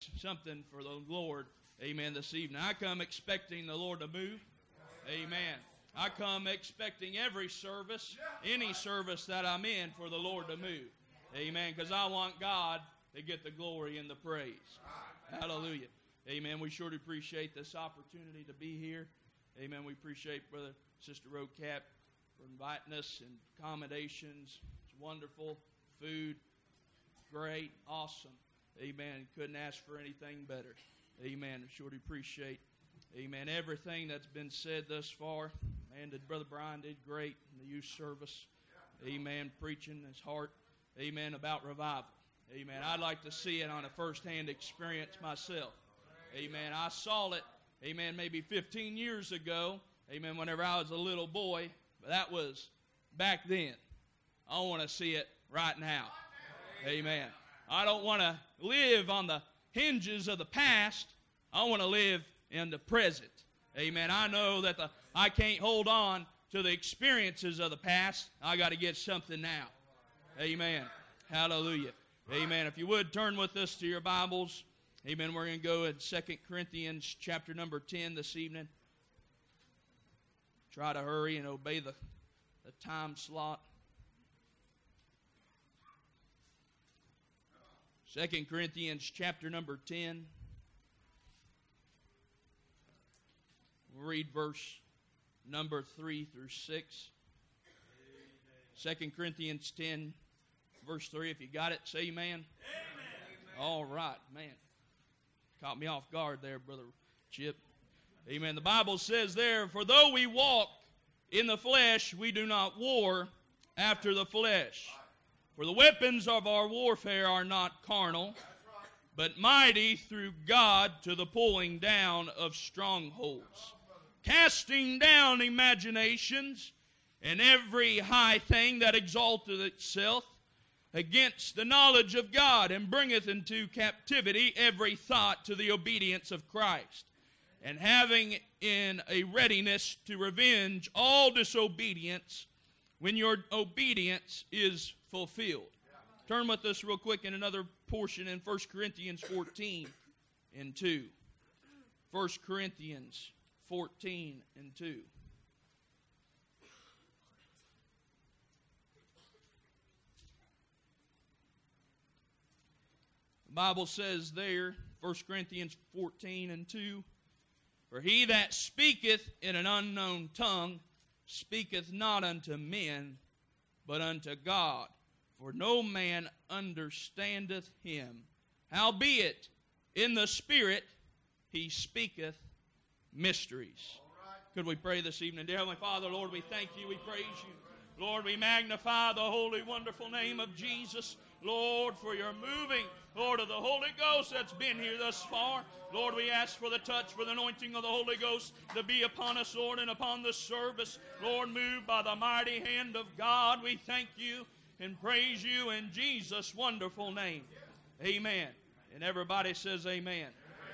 something for the Lord, amen, this evening. I come expecting the Lord to move, amen. I come expecting every service, any service that I'm in, for the Lord to move, amen, because I want God to get the glory and the praise. Hallelujah. Amen. We sure do appreciate this opportunity to be here. Amen. We appreciate Brother Sister Roadcap for inviting us and accommodations. It's wonderful. Food, great, awesome. Amen. Couldn't ask for anything better. Amen. We sure do appreciate, amen, everything that's been said thus far. And Brother Brian did great in the youth service. Amen. Preaching his heart. Amen. About revival. Amen. I'd like to see it on a first-hand experience myself. Amen. I saw it, amen, maybe 15 years ago, amen, whenever I was a little boy. But that was back then. I want to see it right now. Amen. I don't want to live on the hinges of the past. I want to live in the present. Amen. I know that I can't hold on to the experiences of the past. I got to get something now. Amen. Hallelujah. Amen. If you would, turn with us to your Bibles. Amen. We're going to go in 2 Corinthians chapter number 10 this evening. Try to hurry and obey the time slot. 2 Corinthians chapter number 10. We'll read verse number 3 through 6. 2 Corinthians 10, verse 3. If you got it, say amen. Amen. All right, man. Caught me off guard there, Brother Chip. Amen. The Bible says there, for though we walk in the flesh, we do not war after the flesh. For the weapons of our warfare are not carnal, but mighty through God to the pulling down of strongholds, casting down imaginations and every high thing that exalteth itself against the knowledge of God, and bringeth into captivity every thought to the obedience of Christ, and having in a readiness to revenge all disobedience when your obedience is fulfilled. Turn with us real quick in another portion in 1 Corinthians 14 and 2. 1 Corinthians 14 and 2. The Bible says there, 1 Corinthians 14 and 2, for he that speaketh in an unknown tongue speaketh not unto men, but unto God. For no man understandeth him. Howbeit, in the Spirit he speaketh mysteries. Could we pray this evening? Dear Heavenly Father, Lord, we thank you, we praise you. Lord, we magnify the holy, wonderful name of Jesus. Lord, for your moving, Lord, of the Holy Ghost that's been here thus far. Lord, we ask for the touch, for the anointing of the Holy Ghost to be upon us, Lord, and upon this service. Lord, moved by the mighty hand of God, we thank you and praise you in Jesus' wonderful name. Amen. And everybody says amen.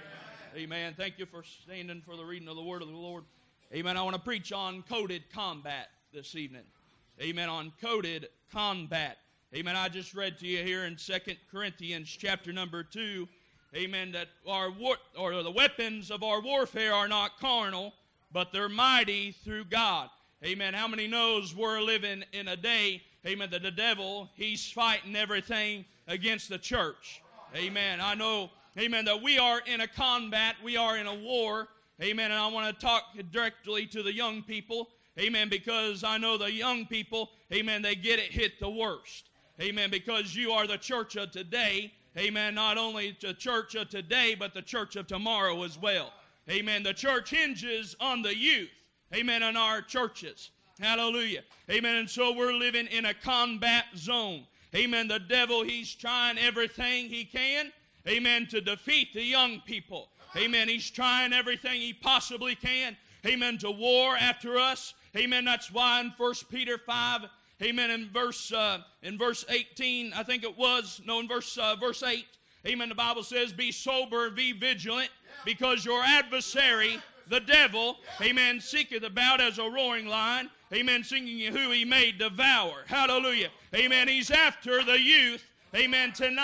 Amen. Thank you for standing for the reading of the word of the Lord. Amen. I want to preach on coded combat this evening. Amen. On coded combat. Amen. I just read to you here in 2 Corinthians chapter number 2. Amen. That the weapons of our warfare are not carnal, but they're mighty through God. Amen. How many knows we're living in a day, amen, that the devil, he's fighting everything against the church. Amen. I know, amen, that we are in a combat. We are in a war. Amen. And I want to talk directly to the young people. Amen. Because I know the young people, amen, they get it hit the worst. Amen. Because you are the church of today. Amen. Not only the church of today, but the church of tomorrow as well. Amen. The church hinges on the youth. Amen. In our churches. Hallelujah. Amen. And so we're living in a combat zone. Amen. The devil, he's trying everything he can. Amen. To defeat the young people. Amen. He's trying everything he possibly can. Amen. To war after us. Amen. That's why in 1 Peter 5, amen, in verse 18, I think it was, no, in verse 8, amen, the Bible says, be sober, be vigilant, because your adversary, the devil, amen, seeketh about as a roaring lion, amen, seeking who he may devour. Hallelujah. Amen. He's after the youth, amen, tonight.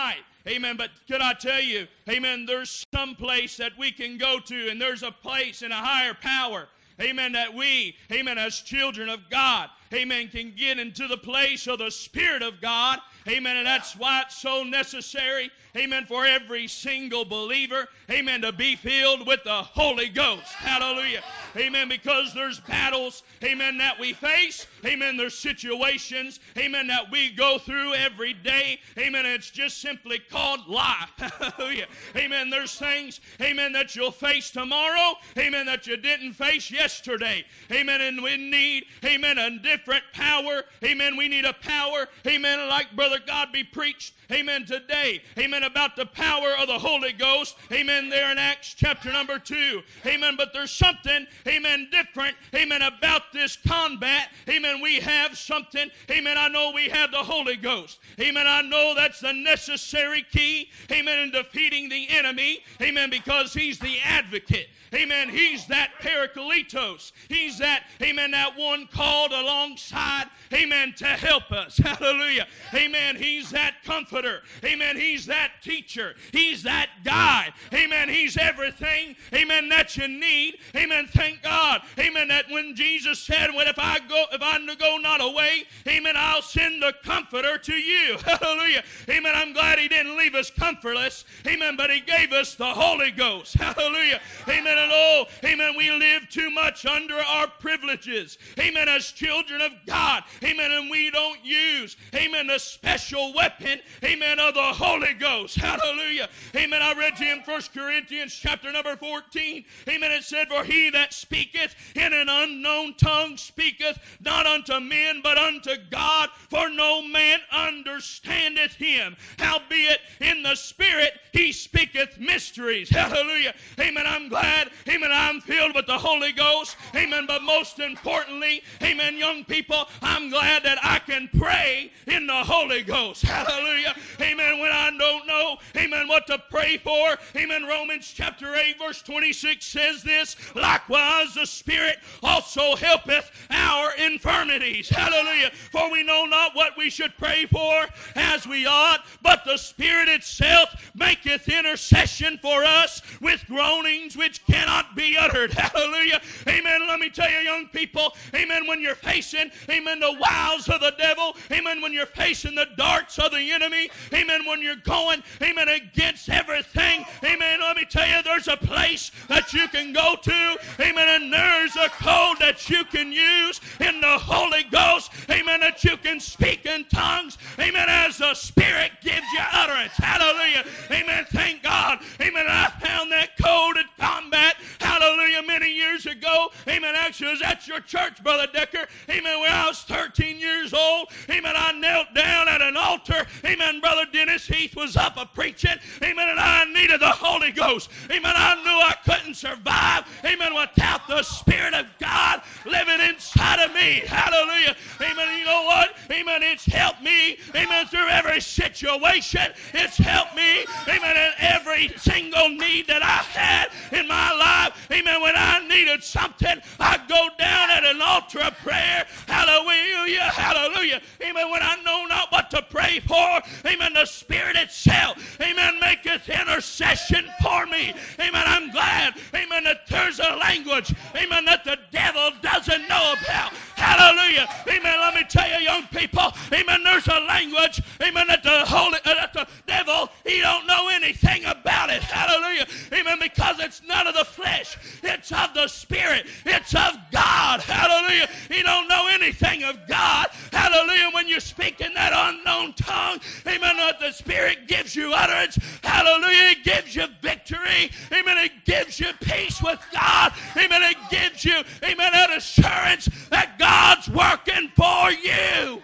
Amen. But can I tell you, amen, there's some place that we can go to, and there's a place and a higher power, amen, that we, amen, as children of God, amen, can get into the place of the Spirit of God. Amen. And that's why it's so necessary, amen, for every single believer, amen, to be filled with the Holy Ghost. Hallelujah. Amen. Because there's battles, amen, that we face. Amen. There's situations, amen, that we go through every day. Amen. It's just simply called life. Hallelujah. Amen. There's things, amen, that you'll face tomorrow, amen, that you didn't face yesterday. Amen. And we need, amen, a different power. Amen. We need a power, amen, like Brother Godby preached, amen, today. Amen. About the power of the Holy Ghost. Amen. There in Acts chapter number 2. Amen. But there's something, amen, different, amen, about this combat. Amen. We have something, amen. I know we have the Holy Ghost. Amen. I know that's the necessary key, amen, in defeating the enemy. Amen. Because he's the advocate. Amen. He's that Parakletos. He's that, amen, that one called alongside, amen, to help us. Hallelujah. Amen. He's that comforter. Amen. He's that teacher. He's that guide. Amen. He's everything, amen, that you need. Amen. Thank God. Amen. That when Jesus said, well, if I go not away, amen, I'll send the comforter to you. Hallelujah. Amen. I'm glad he didn't leave us comfortless. Amen. But he gave us the Holy Ghost. Hallelujah. Amen. And oh, amen, we live too much under our privileges. Amen. As children of God. Amen. And we don't use, amen, the special weapon, amen, of the Holy Ghost. Hallelujah. Amen. I read to you in 1 Corinthians chapter number 14. Amen. It said, for he that speaketh in an unknown tongue speaketh not unto men, but unto God, for no man understandeth him. Howbeit in the Spirit he speaketh mysteries. Hallelujah. Amen. I'm glad, amen, I'm filled with the Holy Ghost. Amen. But most importantly, amen, young people, I'm glad that I can pray in the Holy Ghost. Hallelujah. Amen. When I don't know, amen, what to pray for, amen, Romans chapter 8 verse 26 says this, likewise the Spirit also helpeth our infirmities. Hallelujah. For we know not what we should pray for as we ought, but the Spirit itself maketh intercession for us with groanings which cannot be uttered. Hallelujah. Amen. Let me tell you, young people, amen, when you're facing, amen, the wiles of the devil, amen, when you're facing the darts of the enemy, amen, when you're going, amen, against everything, amen, let me tell you, there's a place that you can go to, amen, and there's a code that you can use in the Holy Ghost, amen, that you can speak in tongues, amen, as the Spirit gives you utterance. Hallelujah. Amen. Thank God. Amen. I found that code at combat. Hallelujah. Many years ago. Amen. Actually, it was at your church, Brother Decker. Amen. When I was 13 years old. Amen. I knelt down at an altar. Amen. Brother Dennis Heath was up preaching. Amen. And I needed the Holy Ghost. Amen. I knew I couldn't survive. Amen. Without the Spirit of God living inside of me. Hallelujah. Amen. You know what? Amen. It's helped me. Amen. Through every situation. It's helped me. Amen. In every single need that I had in my life. Amen. When I needed something, I'd go down at an altar of prayer. Hallelujah. Hallelujah. Amen. When I know not what to pray for. Amen. The Spirit itself. Amen. Maketh intercession for me. Amen. I'm glad. Amen. That there's a language. Amen. That the devil doesn't know about. Hallelujah. Amen. Let me tell you, young people. Amen. There's a language. Amen. That the devil, he don't know anything about it. Hallelujah. Amen. Because it's none of the flesh. It's of the Spirit. It's of God. Hallelujah. He don't know anything of God. Hallelujah. When you speak in that unknown tongue, amen, that the Spirit gives you utterance. Hallelujah. It gives you victory. Amen. It gives you peace with God. Amen. It gives you, amen, that assurance that God's working for you.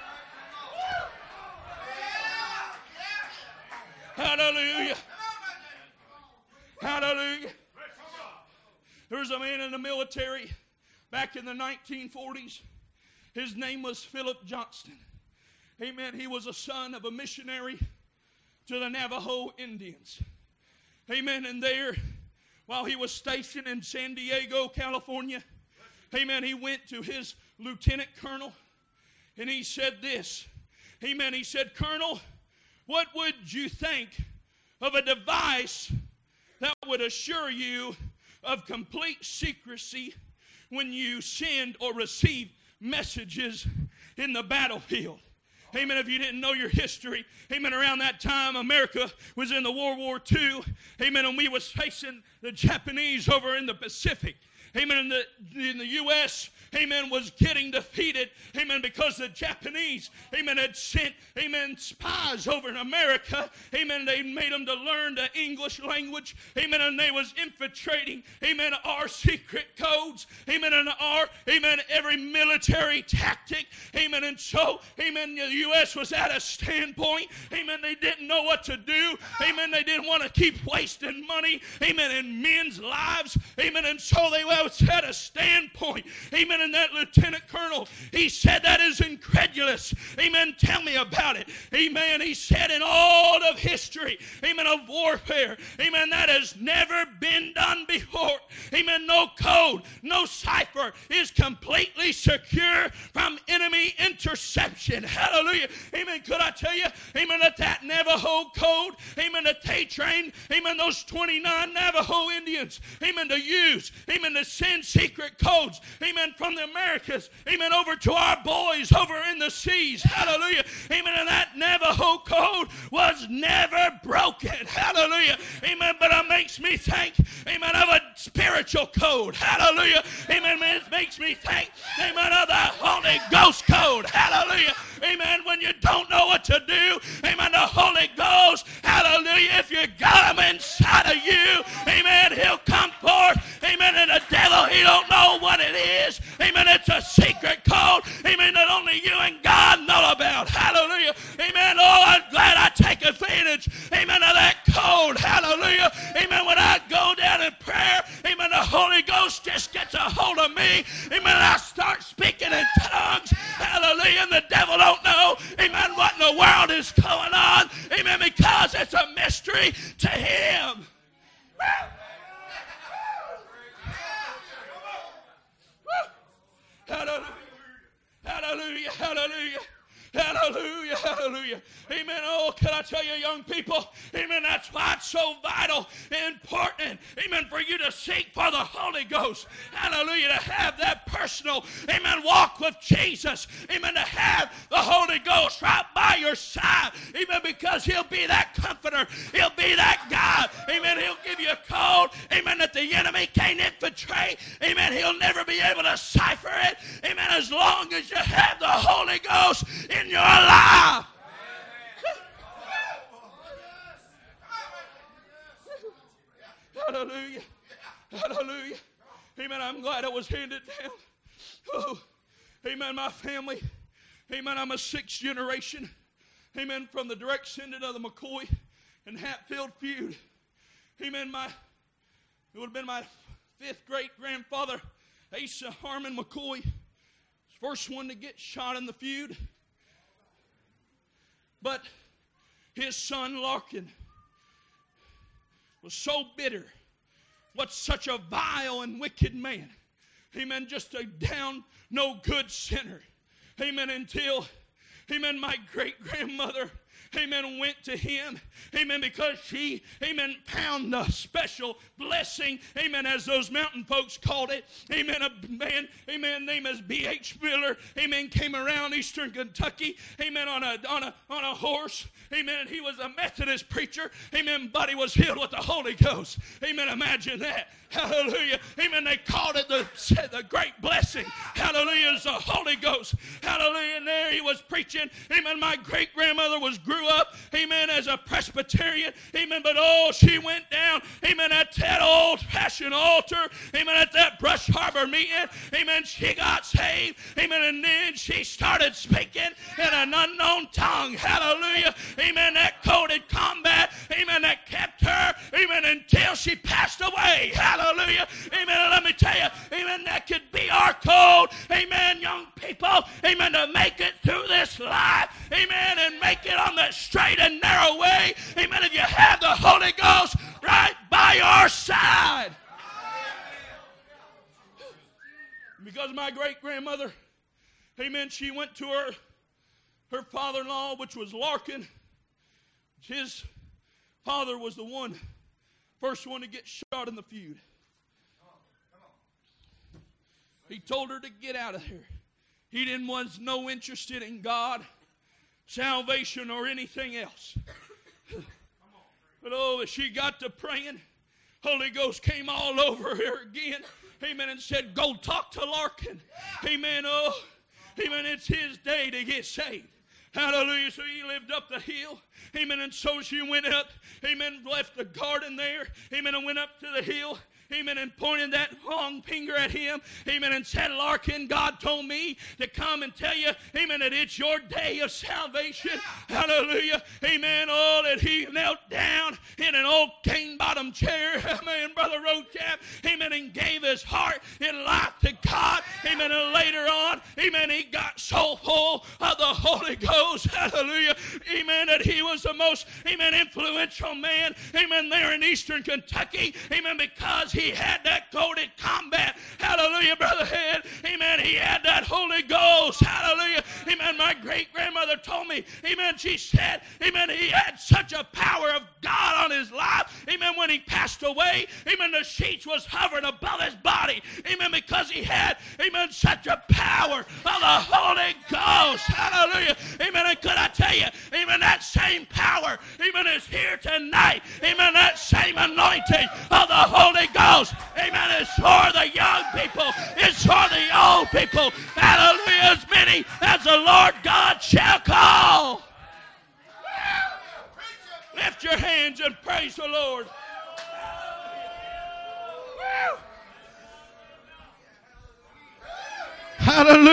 Hallelujah. Hallelujah. There was a man in the military back in the 1940s. His name was Philip Johnston. Amen. He was a son of a missionary to the Navajo Indians. Amen. And there, while he was stationed in San Diego, California, amen, he went to his lieutenant colonel and he said this. Amen. He said, Colonel, What would you think of a device that would assure you of complete secrecy when you send or receive messages in the battlefield? Amen. If you didn't know your history, amen, around that time, America was in the World War II. Amen. And we was facing the Japanese over in the Pacific. Amen. In the U.S., amen, was getting defeated. Amen. Because the Japanese, amen, had sent, amen, spies over in America. Amen. They made them to learn the English language. Amen. And they was infiltrating, amen, our secret codes. Amen. And amen, every military tactic. Amen. And so, amen, the U.S. was at a standpoint. Amen. They didn't know what to do. Amen. They didn't want to keep wasting money. Amen. In men's lives. Amen. And so they was at a standpoint. Amen. And that lieutenant colonel, he said, that is incredulous. Amen. Tell me about it. Amen. He said, in all of history, amen, of warfare, amen, that has never been done before. Amen. No code, no cipher is completely secure from enemy interception. Hallelujah. Amen. Could I tell you, amen, that Navajo code, amen, that they trained, amen, those 29 Navajo Indians, amen, to use, amen, to send secret codes, amen, from the Americas, amen, over to our boys over in the seas. Hallelujah. Amen. And that Navajo code was never broken. Hallelujah. Amen. But it makes me think, amen, of a spiritual code. Hallelujah. Amen. It makes me think, amen, of the Holy Ghost code. Hallelujah. Amen. When you don't know what to do, amen, the Holy Ghost, hallelujah, if you got him inside of you, amen, he'll come forth. Amen. And the devil, he don't know what it is. Amen. It's a secret code. Amen. That only you and God know about. Hallelujah. Amen. Oh, I'm glad I take advantage. Amen. Of that code. Hallelujah. Amen. When I go down in prayer, amen, the Holy Ghost just gets a hold of me. Amen. And I start speaking in tongues. Hallelujah. And the devil don't know, amen, what in the world is going on. Amen. Because it's a mystery to him. Hallelujah. Hallelujah. Hallelujah. Hallelujah, hallelujah. Amen. Oh, can I tell you, young people, amen, that's why it's so vital and important, amen, for you to seek for the Holy Ghost. Hallelujah, to have that personal, amen, walk with Jesus. Amen, to have the Holy Ghost right by your side. Amen, because he'll be that comforter. He'll be that God. Amen, he'll give you a code, amen, that the enemy can't infiltrate. Amen, he'll never be able to cipher it. Amen, as long as you have the Holy Ghost in your life. Hallelujah. Hallelujah. Amen. I'm glad it was handed down. Oh, amen. My family. Amen. I'm a sixth generation. Amen. From the direct descendant of the McCoy and Hatfield feud. Amen. It would have been my fifth great grandfather, Asa Harmon McCoy, first one to get shot in the feud. But his son Larkin was so bitter, was such a vile and wicked man. Amen. Just a down, no good sinner. Amen. Until, amen, my great grandmother, amen, went to him, amen, because she, amen, found the special blessing, amen, as those mountain folks called it. Amen. A man, amen, named as B.H. Miller, amen, came around eastern Kentucky, amen, on a horse. Amen. He was a Methodist preacher. Amen. But he was filled with the Holy Ghost. Amen. Imagine that. Hallelujah. Amen. They called it the great blessing. Hallelujah. It's the Holy Ghost. Hallelujah. And there he was preaching. Amen. My great grandmother grew up. Amen. As a Presbyterian. Amen. But oh, she went down. Amen. At that old fashioned altar. Amen. At that Brush Harbor meeting. Amen. She got saved. Amen. And then she started speaking in an unknown tongue. Hallelujah. Amen. That coded combat. Amen. That kept her. Amen. Until she passed away. Hallelujah. Amen. And let me tell you. Amen. That could be our code. Amen. Young people. Amen. To make it through this life. Amen. And make it on the straight and narrow way. Amen. If you have the Holy Ghost right by your side. Because my great grandmother, amen, she went to her father-in-law, which was Larkin. His father was the first one to get shot in the feud. He told her to get out of there. He was no interested in God, salvation, or anything else. But as she got to praying, Holy Ghost came all over her again. Amen. And said, go talk to Larkin. Amen. Oh, amen. It's his day to get saved. Hallelujah. So he lived up the hill. Amen. And so she went up. Amen. Left the garden there. Amen. And went up to the hill. Amen. And pointed that long finger at him. Amen. And said, Larkin, God told me to come and tell you, amen, that it's your day of salvation. Hallelujah. Amen. Oh, that he knelt down in an old cane bottom chair. Amen. Brother Roadcap. Amen. And gave his heart and life to God. Amen. And later on, amen, he got so full of the Holy Ghost. Hallelujah. Amen. That he was the most, amen, influential man. Amen. There in Eastern Kentucky. Amen. Because he had that coded combat. Hallelujah, Brother Head. Amen. He had that Holy Ghost. Hallelujah. Amen. My great-grandmother told me, amen, she said, amen, he had such a power of God on his life. Amen. When he passed away, amen, the sheets was hovering above his body. Amen. Because he had, amen, such a power of the Holy Ghost. Hallelujah. Amen. And could I tell you, amen, that same power, amen, is here tonight. Amen. That same anointing of the Holy Ghost. Amen. It's for the young people. It's for the old people. Hallelujah. As many as the Lord God shall call. Lift your hands and praise the Lord.